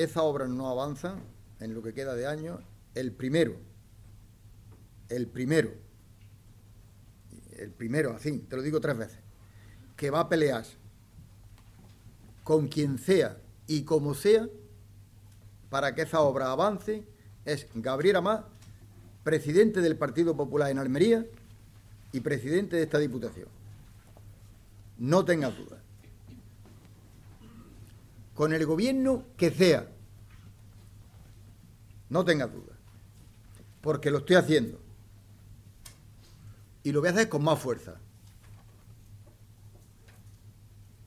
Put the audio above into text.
esas obras no avanzan en lo que queda de año, el primero, así, te lo digo 3 veces, que va a pelear con quien sea y como sea para que esa obra avance es Gabriel Amat, presidente del Partido Popular en Almería y presidente de esta Diputación. No tengas dudas. Con el gobierno que sea, no tengas dudas, porque lo estoy haciendo y lo voy a hacer con más fuerza.